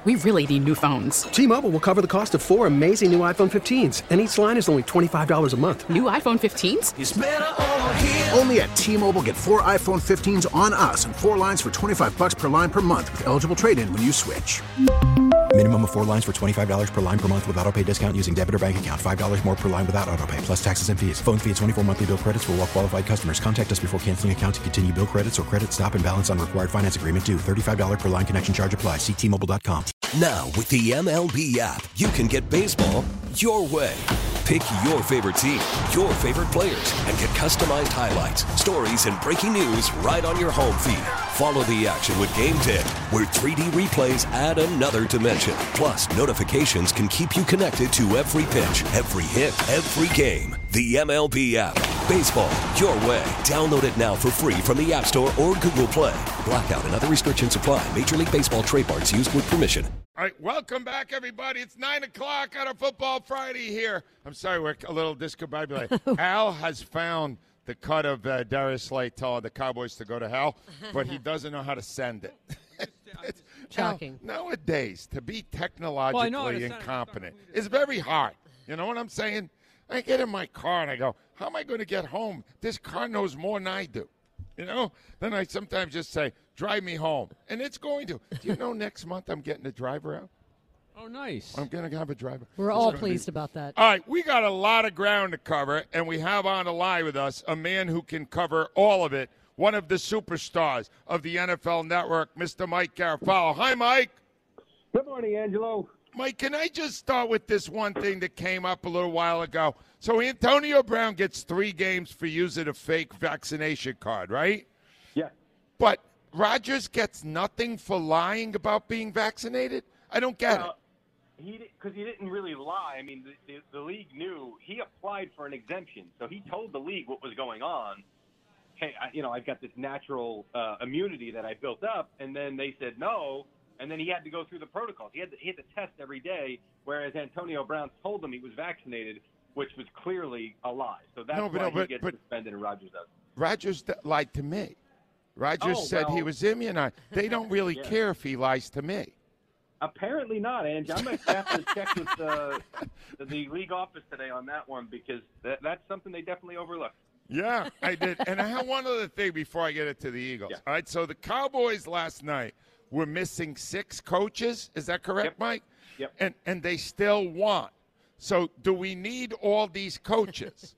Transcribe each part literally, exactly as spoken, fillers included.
We really need new phones. T-Mobile will cover the cost of four amazing new iPhone fifteens, and each line is only twenty-five dollars a month. New iPhone fifteens? It's better over here. Only at T-Mobile, get four iPhone fifteens on us and four lines for twenty-five dollars per line per month with eligible trade-in when you switch. Minimum of four lines for twenty-five dollars per line per month with autopay discount using debit or bank account. five dollars more per line without autopay, plus taxes and fees. Phone fee at twenty-four monthly bill credits for well-qualified customers. Contact us before canceling account to continue bill credits or credit stop and balance on required finance agreement due. thirty-five dollars per line connection charge applies. See T Mobile dot com. Now, with the M L B app, you can get baseball your way. Pick your favorite team, your favorite players, and get customized highlights, stories, and breaking news right on your home feed. Follow the action with Game Day, where three D replays add another dimension. Plus, notifications can keep you connected to every pitch, every hit, every game. The M L B app. Baseball your way. Download it now for free from the App Store or Google Play. Blackout and other restrictions apply. Major League Baseball trademarks used with permission. All right, welcome back, everybody. It's nine o'clock on a Football Friday here. I'm sorry, we're a little discombobulated. Al has found the cut of uh, Darius Slay telling the Cowboys to go to hell, but he doesn't know how to send it. It's, Shocking. Now, nowadays, to be technologically well, incompetent is very hard. You know what I'm saying? I get in my car and I go, how am I going to get home? This car knows more than I do. You know? Then I sometimes just say, drive me home. And it's going to. Do you know next month I'm getting a driver out? Oh, nice. I'm going to have a driver. We're It's all gonna pleased be... about that. All right, we got a lot of ground to cover, and we have on the line with us a man who can cover all of it, one of the superstars of the N F L Network, Mister Mike Garafolo. Hi, Mike. Good morning, Angelo. Mike, can I just start with this one thing that came up a little while ago? So Antonio Brown gets three games for using a fake vaccination card, right? Yeah. But Rodgers gets nothing for lying about being vaccinated? I don't get well, it. He because he didn't really lie. I mean, the, the, the league knew. He applied for an exemption, so he told the league what was going on. Hey, I, you know, I've got this natural uh, immunity that I built up, and then they said no, and then he had to go through the protocols. He had to, he had to test every day, whereas Antonio Brown told him he was vaccinated, which was clearly a lie. So that's No, but why no, but- he gets but- suspended and Rodgers doesn't. Rodgers d- lied to me. Rodgers Oh, said he well- was immunized. They don't really Yeah. care if he lies to me. Apparently not, Ange. I'm going to have to check with uh, the league office today on that one because that, that's something they definitely overlooked. Yeah, I did. And I have one other thing before I get into the Eagles. Yeah. All right, so the Cowboys last night were missing six coaches. Is that correct, Yep. Mike? Yep. And and they still won. So do we need all these coaches?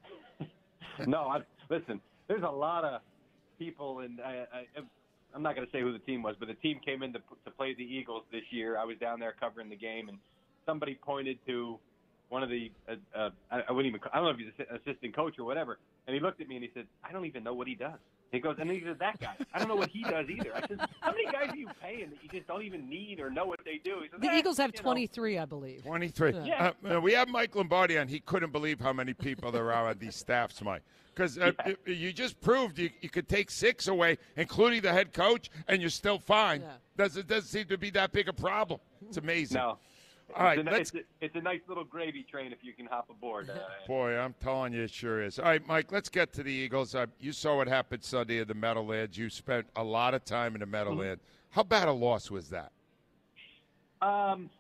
No, I, listen, there's a lot of people, and I, I, I'm not going to say who the team was, but the team came in to, to play the Eagles this year. I was down there covering the game, and somebody pointed to one of the, uh, uh, I, I wouldn't even, I don't know if he's an assistant coach or whatever, and he looked at me and he said, I don't even know what he does. He goes, and he said, that guy. I don't know what he does either. I said, how many guys are you paying that you just don't even need or know what they do? He said, The eh, Eagles have you know. twenty-three, I believe. twenty-three. Yeah. Uh, we have Mike Lombardi on. He couldn't believe how many people there are on these staffs, Mike. Because uh, Yeah. you- you just proved you, you could take six away, including the head coach, and you're still fine. Yeah. Doesn't doesn't seem to be that big a problem. It's amazing. No. All right, it's, a, let's. it's, a, it's a nice little gravy train if you can hop aboard. Uh, Boy, I'm telling you, it sure is. All right, Mike, let's get to the Eagles. Uh, you saw what happened Sunday in the Meadowlands. You spent a lot of time in the Meadowlands. How bad a loss was that? Um,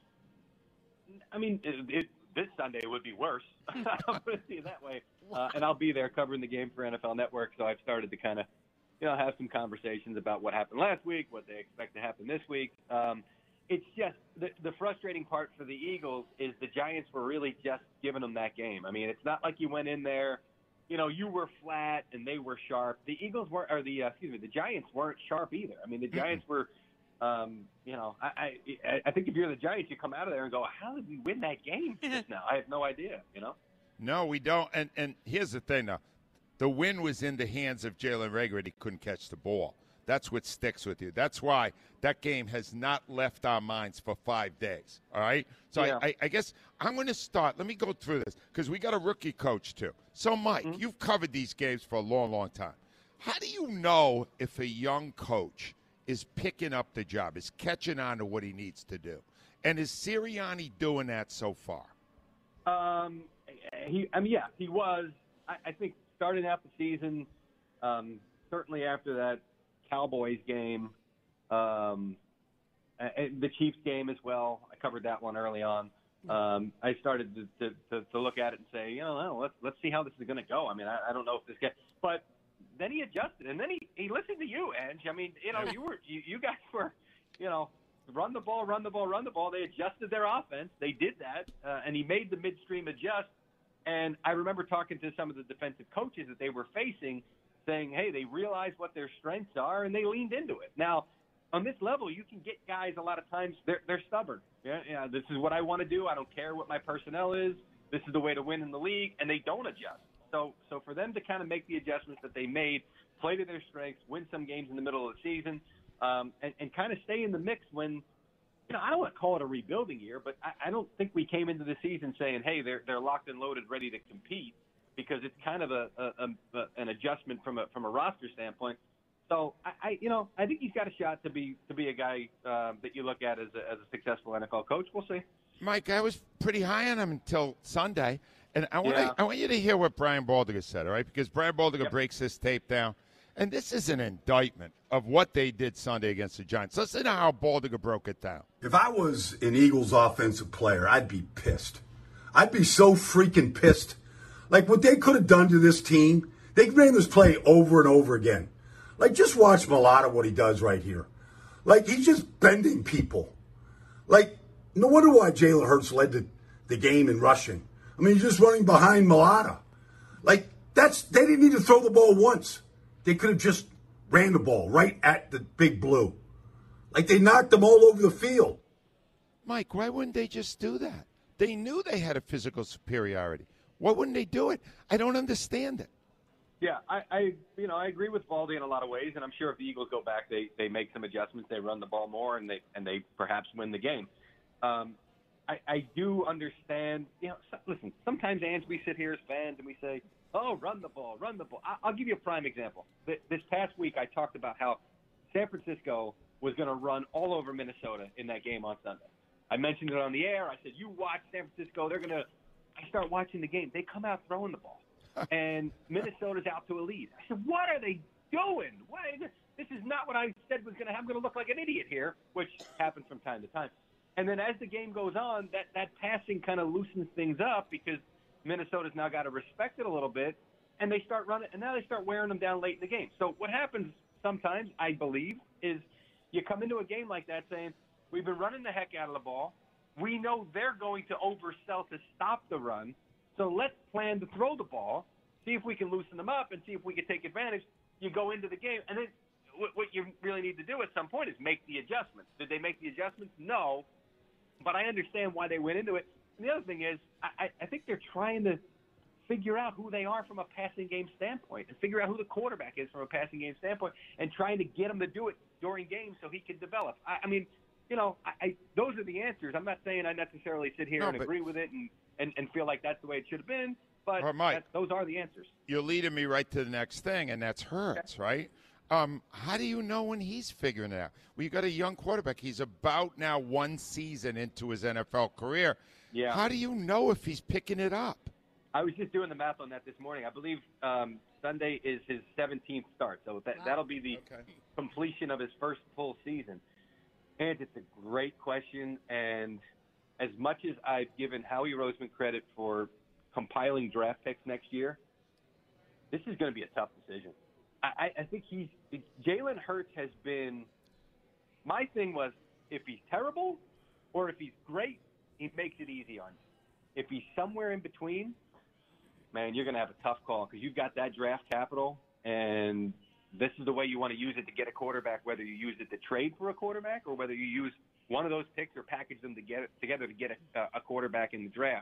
I mean, it, it, this Sunday would be worse. I'll put it to you that way. Uh, and I'll be there covering the game for N F L Network, so I've started to kind of, you know, have some conversations about what happened last week, what they expect to happen this week. Um, it's just the, the frustrating part for the Eagles is the Giants were really just giving them that game. I mean, it's not like you went in there, you know, you were flat and they were sharp. The Eagles weren't, or the uh, excuse me, the Giants weren't sharp either. I mean, the Giants were. Um, you know, I, I I think if you're the Giants, you come out of there and go, how did we win that game just now? I have no idea, you know? No, we don't. And and here's the thing now. The win was in the hands of Jalen Reagor, and he couldn't catch the ball. That's what sticks with you. That's why that game has not left our minds for five days, all right? So Yeah. I, I, I guess I'm going to start. Let me go through this because we got a rookie coach, too. So, Mike, Mm-hmm. you've covered these games for a long, long time. How do you know if a young coach is picking up the job, is catching on to what he needs to do? And is Sirianni doing that so far? Um, he, I mean, yeah, he was. I, I think starting out the season, um, certainly after that Cowboys game, um, uh, the Chiefs game as well. I covered that one early on. Um, I started to, to, to, to look at it and say, you know, let's let's see how this is going to go. I mean, I, I don't know if this guy, but then he adjusted, and then he, he listened to you, Ange. I mean, you know, you were you, you guys were, you know, run the ball, run the ball, run the ball. They adjusted their offense. They did that, uh, and he made the midstream adjust. And I remember talking to some of the defensive coaches that they were facing, saying, hey, they realize what their strengths are, and they leaned into it. Now, on this level, you can get guys a lot of times, they're, they're stubborn. Yeah, yeah, this is what I want to do. I don't care what my personnel is. This is the way to win in the league, and they don't adjust. So so for them to kind of make the adjustments that they made, play to their strengths, win some games in the middle of the season, um, and, and kind of stay in the mix when, you know, I don't want to call it a rebuilding year, but I, I don't think we came into the season saying, hey, they're they're locked and loaded, ready to compete, because it's kind of a, a, a an adjustment from a from a roster standpoint. So I, I you know I think he's got a shot to be to be a guy uh, that you look at as a, as a successful N F L coach. We'll see. Mike, I was pretty high on him until Sunday, and I want Yeah. to, I want you to hear what Brian Baldinger said, all right? Because Brian Baldinger Yep. breaks this tape down, and this is an indictment of what they did Sunday against the Giants. Listen to how Baldinger broke it down. If I was an Eagles offensive player, I'd be pissed. I'd be so freaking pissed. Like what they could have done to this team, they ran this play over and over again. Like just watch Mulata, what he does right here. Like he's just bending people. Like no wonder why Jalen Hurts led the, the game in rushing. I mean, he's just running behind Mulata. Like that's they didn't need to throw the ball once. They could have just ran the ball right at the big blue. Like they knocked them all over the field. Mike, why wouldn't they just do that? They knew they had a physical superiority. Why wouldn't they do it? I don't understand it. Yeah, I, I you know I agree with Baldy in a lot of ways, and I'm sure if the Eagles go back, they, they make some adjustments, they run the ball more, and they and they perhaps win the game. Um, I, I do understand. You know, so, listen. Sometimes, Ange, we sit here as fans and we say, "Oh, run the ball, run the ball." I, I'll give you a prime example. Th- This past week, I talked about how San Francisco was going to run all over Minnesota in that game on Sunday. I mentioned it on the air. I said, "You watch San Francisco; they're going to." I start watching the game. They come out throwing the ball. And Minnesota's out to a lead. I said, what are they doing? Why, this is not what I said was going to happen. I'm going to look like an idiot here, which happens from time to time. And then as the game goes on, that, that passing kind of loosens things up because Minnesota's now got to respect it a little bit, and they start running, and now they start wearing them down late in the game. So what happens sometimes, I believe, is you come into a game like that saying, we've been running the heck out of the ball. We know they're going to oversell to stop the run. So let's plan to throw the ball, see if we can loosen them up, and see if we can take advantage. You go into the game, and then what you really need to do at some point is make the adjustments. Did they make the adjustments? No, but I understand why they went into it. And the other thing is I, I think they're trying to figure out who they are from a passing game standpoint and figure out who the quarterback is from a passing game standpoint and trying to get him to do it during games so he can develop. I, I mean, you know, I, I, those are the answers. I'm not saying I necessarily sit here No, and but- agree with it and – And, and feel like that's the way it should have been, but All right, Mike. that, those are the answers. You're leading me right to the next thing, and that's Hurts, right? Um, how do you know when he's figuring it out? Well, you got a young quarterback. He's about now one season into his N F L career. Yeah. How do you know if he's picking it up? I was just doing the math on that this morning. I believe um, Sunday is his seventeenth start, so that, that'll be the Okay. completion of his first full season. And it's a great question, and as much as I've given Howie Roseman credit for compiling draft picks next year, this is going to be a tough decision. I, I think he's Jalen Hurts has been. My thing was if he's terrible or if he's great, he makes it easy on you. If he's somewhere in between, man, you're going to have a tough call because you've got that draft capital, and this is the way you want to use it to get a quarterback. Whether you use it to trade for a quarterback or whether you use one of those picks or package them to get it, together to get a, a quarterback in the draft.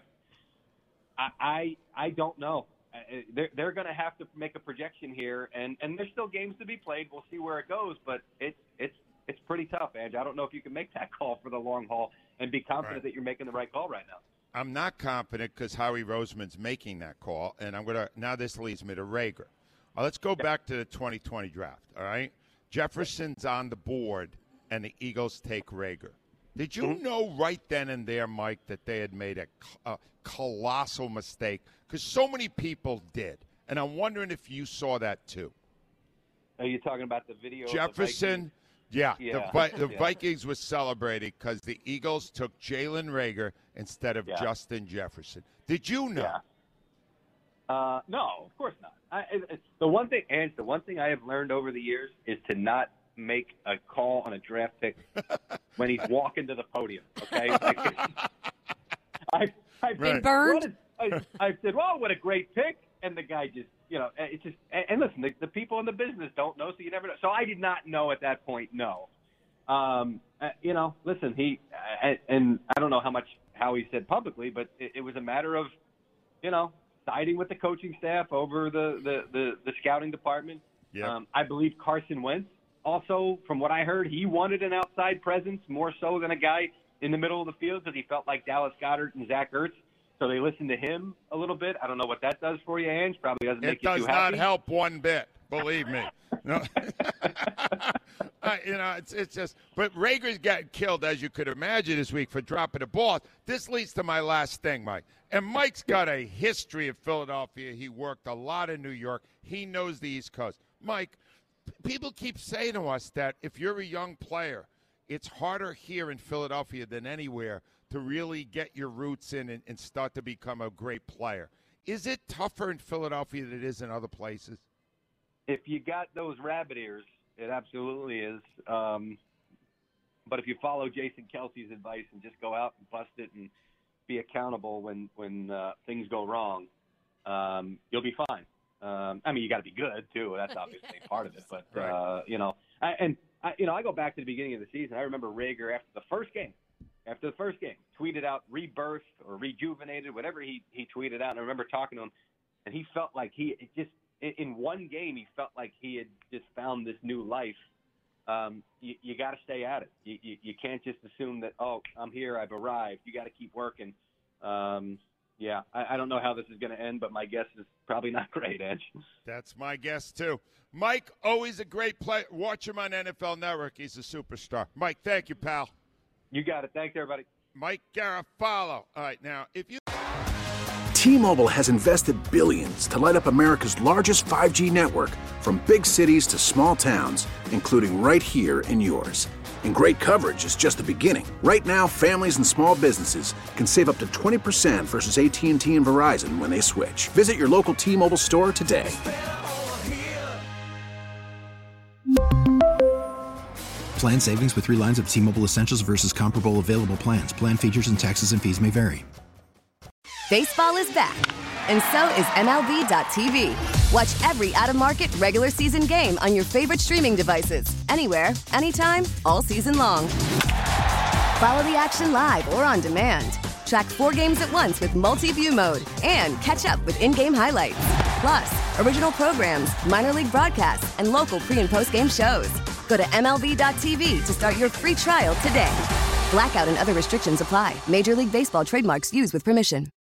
I I, I don't know. They're, they're going to have to make a projection here, and, and there's still games to be played. We'll see where it goes, but it's it's it's pretty tough, Ange. I don't know if you can make that call for the long haul and be confident Right. that you're making the right call right now. I'm not confident because Howie Roseman's making that call, and I'm going to – now this leads me to Rager. Uh, let's go back to the twenty twenty draft, all right? Jefferson's on the board, and the Eagles take Rager. Did you Mm-hmm. know right then and there, Mike, that they had made a, a colossal mistake? Because so many people did, and I'm wondering if you saw that too. Are you talking about the video? Jefferson, Of the Yeah, Yeah. the, Vi- the Yeah. Vikings were celebrating because the Eagles took Jalen Reagor instead of Yeah. Justin Jefferson. Did you know? Yeah. Uh, no, of course not. I, it, the one thing, and the one thing I have learned over the years is to not make a call on a draft pick when he's walking to the podium. Okay, like, I, I've Right. been burned? I, I said, "Well, what a great pick," and the guy just, you know, it's just. And, and listen, the, the people in the business don't know, so you never know. So I did not know at that point. No, um, uh, you know, listen, he uh, and I don't know how much how he said publicly, but it, it was a matter of, you know, siding with the coaching staff over the, the, the, the scouting department. Yep. Um, I believe Carson Wentz also, from what I heard, he wanted an outside presence more so than a guy in the middle of the field because he felt like Dallas Goedert and Zach Ertz. So they listened to him a little bit. I don't know what that does for you, Ange. Probably doesn't make It you does too not happy. help one bit, believe me. No. uh, you know, it's it's just. But Rager's got killed, as you could imagine, this week for dropping the ball. This leads to my last thing, Mike. And Mike's got a history of Philadelphia. He worked a lot in New York. He knows the East Coast. Mike, p- people keep saying to us that if you're a young player, it's harder here in Philadelphia than anywhere to really get your roots in and, and start to become a great player. Is it tougher in Philadelphia than it is in other places? If you got those rabbit ears, it absolutely is. Um, but if you follow Jason Kelsey's advice and just go out and bust it and be accountable when when uh, things go wrong, um, you'll be fine. Um, I mean, you got to be good too. That's obviously part of it. But Right. uh, you know, I, and I, you know, I go back to the beginning of the season. I remember Reagor after the first game, after the first game, tweeted out rebirth or rejuvenated, whatever he he tweeted out. And I remember talking to him, and he felt like he it just in, in one game he felt like he had just found this new life. Um, you, you got to stay at it. You, you, you can't just assume that, oh, I'm here, I've arrived. You got to keep working. Um, yeah, I, I don't know how this is going to end, but my guess is probably not great, Edge. That's my guess, too. Mike, always a great player. Watch him on N F L Network. He's a superstar. Mike, thank you, pal. You got it. Thanks, everybody. Mike Garafalo. All right, now, if you... T-Mobile has invested billions to light up America's largest five G network, from big cities to small towns, including right here in yours. And great coverage is just the beginning. Right now, families and small businesses can save up to twenty percent versus A T and T and Verizon when they switch. Visit your local T-Mobile store today. Plan savings with three lines of T-Mobile Essentials versus comparable available plans. Plan features and taxes and fees may vary. Baseball is back, and so is M L B dot T V. Watch every out-of-market regular season game on your favorite streaming devices, anywhere, anytime, all season long. Follow the action live or on demand. Track four games at once with multi-view mode and catch up with in-game highlights. Plus, original programs, minor league broadcasts, and local pre- and post-game shows. Go to M L B dot T V to start your free trial today. Blackout and other restrictions apply. Major League Baseball trademarks used with permission.